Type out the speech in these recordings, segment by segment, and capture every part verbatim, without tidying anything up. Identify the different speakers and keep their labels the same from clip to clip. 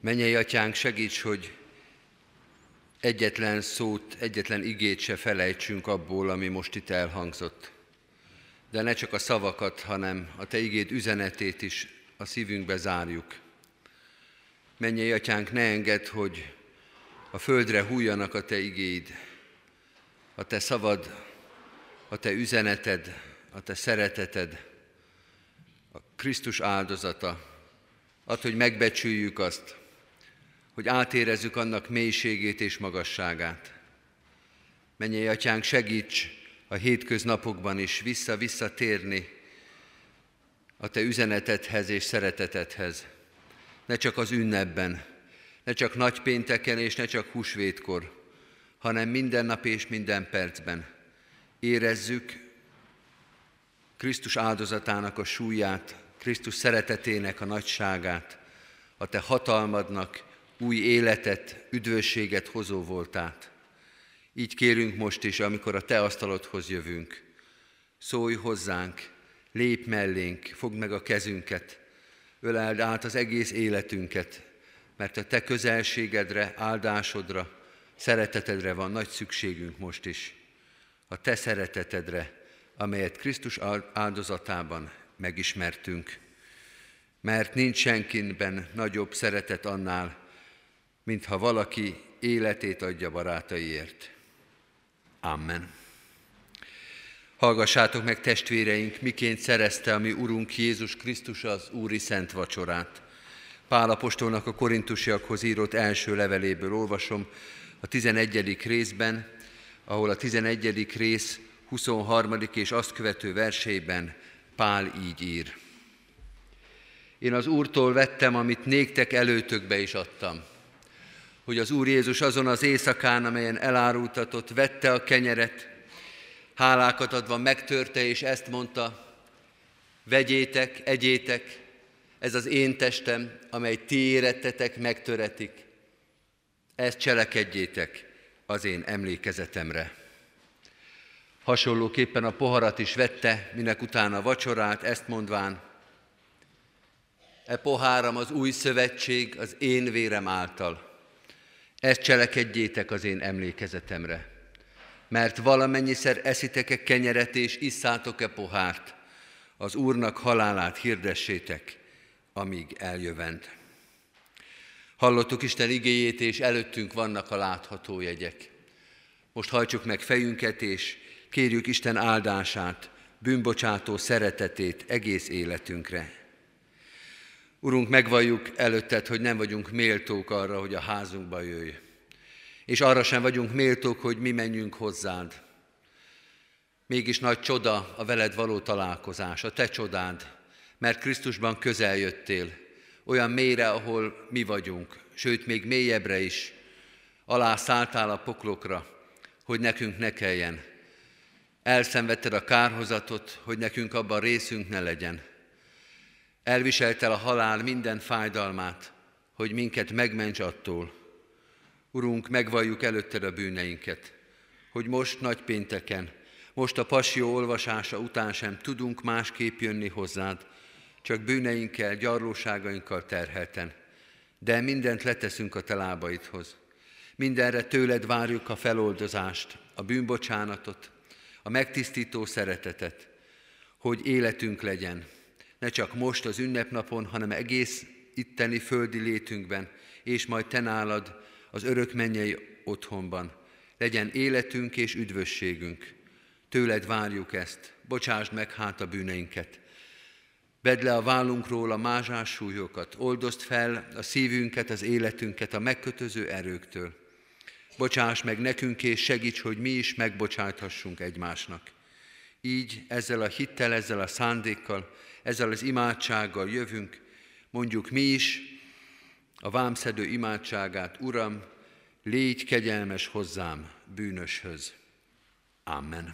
Speaker 1: Mennyei Atyánk, segíts, hogy egyetlen szót, egyetlen igét se felejtsünk abból, ami most itt elhangzott. De ne csak a szavakat, hanem a Te igéd üzenetét is a szívünkbe zárjuk. Mennyei Atyánk, ne engedd, hogy a földre hújjanak a Te igéid, a Te szavad, a Te üzeneted, a Te szereteted, a Krisztus áldozata. Add, hogy megbecsüljük azt, hogy átérezzük annak mélységét és magasságát. Mennyei Atyánk, segíts a hétköznapokban is vissza-vissza térni a Te üzenetedhez és szeretetedhez. Ne csak az ünnepben, ne csak nagypénteken és ne csak húsvétkor, hanem minden nap és minden percben érezzük Krisztus áldozatának a súlyát, Krisztus szeretetének a nagyságát, a Te hatalmadnak új életet, üdvösséget hozó voltát. Így kérünk most is, amikor a Te asztalodhoz jövünk. Szólj hozzánk, lépj mellénk, fogd meg a kezünket, öleld át az egész életünket, mert a Te közelségedre, áldásodra, szeretetedre van nagy szükségünk most is. A Te szeretetedre, amelyet Krisztus áldozatában megismertünk. Mert nincs senkiben nagyobb szeretet annál, mintha valaki életét adja barátaiért. Amen. Hallgassátok meg, testvéreink, miként szerezte a mi Urunk Jézus Krisztus az Úri Szent Vacsorát. Pál apostolnak a korintusiakhoz írott első leveléből olvasom a tizenegyedik részben, ahol a tizenegyedik rész huszonharmadik és azt követő verseiben Pál így ír. Én az Úrtól vettem, amit néktek előtökbe is adtam, hogy az Úr Jézus azon az éjszakán, amelyen elárultatott, vette a kenyeret, hálákat adva megtörte, és ezt mondta: vegyétek, egyétek, ez az én testem, amely ti érettetek, megtöretik. Ezt cselekedjétek az én emlékezetemre. Hasonlóképpen a poharat is vette, minek utána a vacsorát, ezt mondván: e poháram az új szövetség az én vérem által. Ezt cselekedjétek az én emlékezetemre. Mert valamennyiszer eszitek-e kenyeret és isszátok-e pohárt, az Úrnak halálát hirdessétek, amíg eljövend. Hallottuk Isten igéjét, és előttünk vannak a látható jegyek. Most hajtsuk meg fejünket, és kérjük Isten áldását, bűnbocsátó szeretetét egész életünkre. Urunk, megvalljuk előtted, hogy nem vagyunk méltók arra, hogy a házunkba jöjj. És arra sem vagyunk méltók, hogy mi menjünk hozzád. Mégis nagy csoda a veled való találkozás, a te csodád, mert Krisztusban közel jöttél, olyan mélyre, ahol mi vagyunk, sőt, még mélyebbre is, alá szálltál a poklokra, hogy nekünk ne kelljen. Elszenvedted a kárhozatot, hogy nekünk abban részünk ne legyen. Elviseltel a halál minden fájdalmát, hogy minket megments attól. Urunk, megvalljuk előtted a bűneinket, hogy most nagypénteken, most a passió olvasása után sem tudunk másképp jönni hozzád, csak bűneinkkel, gyarlóságainkkal terhelten. De mindent leteszünk a te lábaidhoz. Mindenre tőled várjuk a feloldozást, a bűnbocsánatot, a megtisztító szeretetet, hogy életünk legyen. Ne csak most az ünnepnapon, hanem egész itteni földi létünkben, és majd te nálad az örök mennyei otthonban. Legyen életünk és üdvösségünk. Tőled várjuk ezt, bocsásd meg hát a bűneinket. Vedd le a vállunkról a mázsás súlyokat, oldozd fel a szívünket, az életünket a megkötöző erőktől. Bocsáss meg nekünk, és segíts, hogy mi is megbocsáthassunk egymásnak. Így ezzel a hittel, ezzel a szándékkal, ezzel az imádsággal jövünk, mondjuk mi is a vámszedő imádságát: Uram, légy kegyelmes hozzám, bűnöshöz. Amen.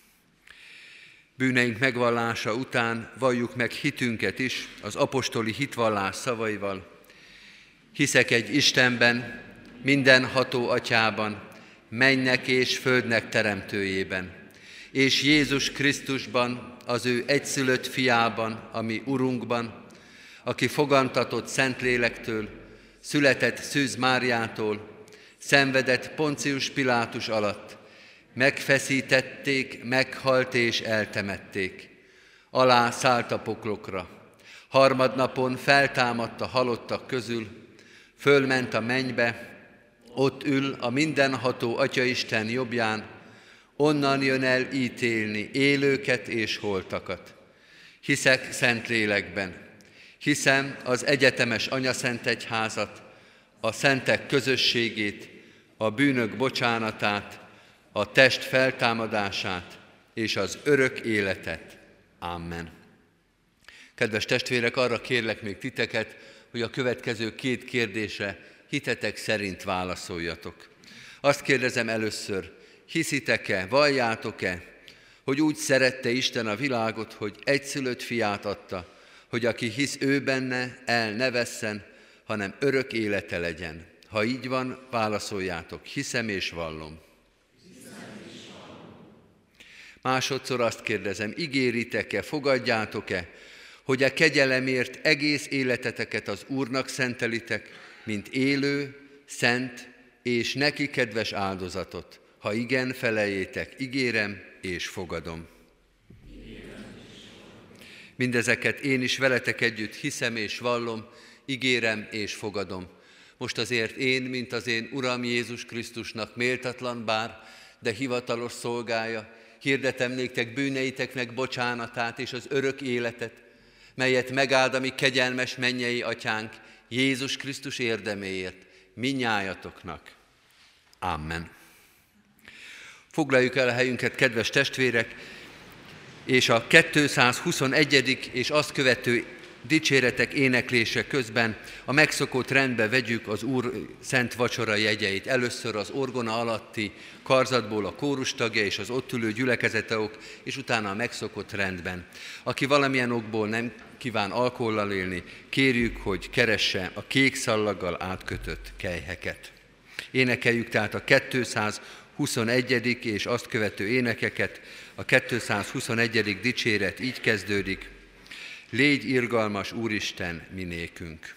Speaker 1: Bűneink megvallása után valljuk meg hitünket is az apostoli hitvallás szavaival. Hiszek egy Istenben, mindenható Atyában, mennynek és földnek teremtőjében, és Jézus Krisztusban, az ő egyszülött fiában, a mi Urunkban, aki fogantatott Szentlélektől, született Szűz Máriától, szenvedett Poncius Pilátus alatt, megfeszítették, meghalt és eltemették. Alá szállt a poklokra. Harmadnapon feltámadt a halottak közül, fölment a mennybe, ott ül a mindenható Atyaisten jobbján, onnan jön el ítélni élőket és holtakat. Hiszek Szentlélekben, hiszem az egyetemes anyaszentegyházat, a szentek közösségét, a bűnök bocsánatát, a test feltámadását és az örök életet. Amen. Kedves testvérek, arra kérlek még titeket, hogy a következő két kérdésre hitetek szerint válaszoljatok. Azt kérdezem először, hiszitek-e, valljátok-e, hogy úgy szerette Isten a világot, hogy egyszülött fiát adta, hogy aki hisz ő benne, el ne vesszen, hanem örök élete legyen. Ha így van, válaszoljátok, hiszem és vallom. Másodszor azt kérdezem, ígéritek-e, fogadjátok-e, hogy a kegyelemért egész életeteket az Úrnak szentelitek, mint élő, szent és neki kedves áldozatot? Ha igen, feleljétek, ígérem és fogadom. Mindezeket én is veletek együtt hiszem és vallom, ígérem és fogadom. Most azért én, mint az én Uram Jézus Krisztusnak méltatlan bár, de hivatalos szolgája, hirdetem néktek bűneiteknek bocsánatát és az örök életet, melyet megáld a mi kegyelmes mennyei atyánk Jézus Krisztus érdeméért, minnyájatoknak. Amen. Foglaljuk el a helyünket, kedves testvérek, és a kétszázhuszonegyedik és azt követő dicséretek éneklése közben a megszokott rendbe vegyük az Úr szent vacsora jegyeit. Először az orgona alatti karzatból a kórus tagja és az ott ülő gyülekezetagok, és utána a megszokott rendben. Aki valamilyen okból nem kíván alkohollal élni, kérjük, hogy keresse a kék szallaggal átkötött kelyheket. Énekeljük tehát a kétszázhuszonegyedik és azt követő énekeket. A kétszázhuszonegyedik dicséret így kezdődik: Légy irgalmas, Úristen, mi nékünk!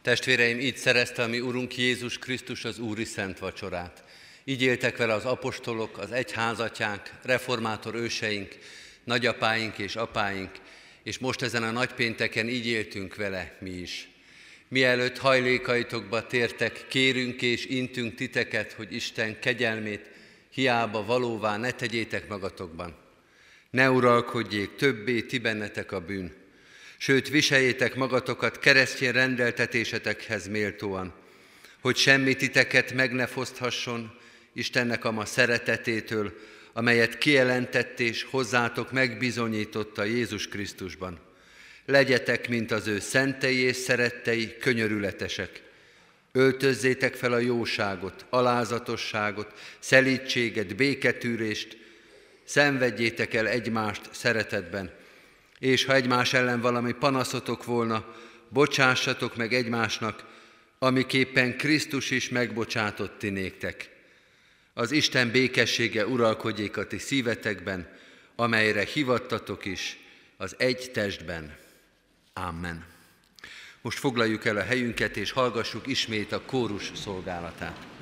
Speaker 1: Testvéreim, így szerezte a mi Urunk Jézus Krisztus az Úri Szent Vacsorát. Így éltek vele az apostolok, az egyházatyánk, reformátor őseink, nagyapáink és apáink, és most ezen a nagypénteken így éltünk vele mi is. Mielőtt hajlékaitokba tértek, kérünk és intünk titeket, hogy Isten kegyelmét hiába valóvá ne tegyétek magatokban. Ne uralkodjék többé ti bennetek a bűn, sőt viseljétek magatokat keresztény rendeltetésetekhez méltóan, hogy semmi titeket meg ne foszthasson Istennek a ma szeretetétől, amelyet kijelentett és hozzátok megbizonyította Jézus Krisztusban. Legyetek, mint az ő szentei és szerettei, könyörületesek. Öltözzétek fel a jóságot, alázatosságot, szelídséget, béketűrést, szenvedjétek el egymást szeretetben, és ha egymás ellen valami panaszotok volna, bocsássatok meg egymásnak, amiképpen Krisztus is megbocsátott ti néktek. Az Isten békessége uralkodjék a ti szívetekben, amelyre hivattatok is az egy testben. Amen. Most foglaljuk el a helyünket, és hallgassuk ismét a kórus szolgálatát.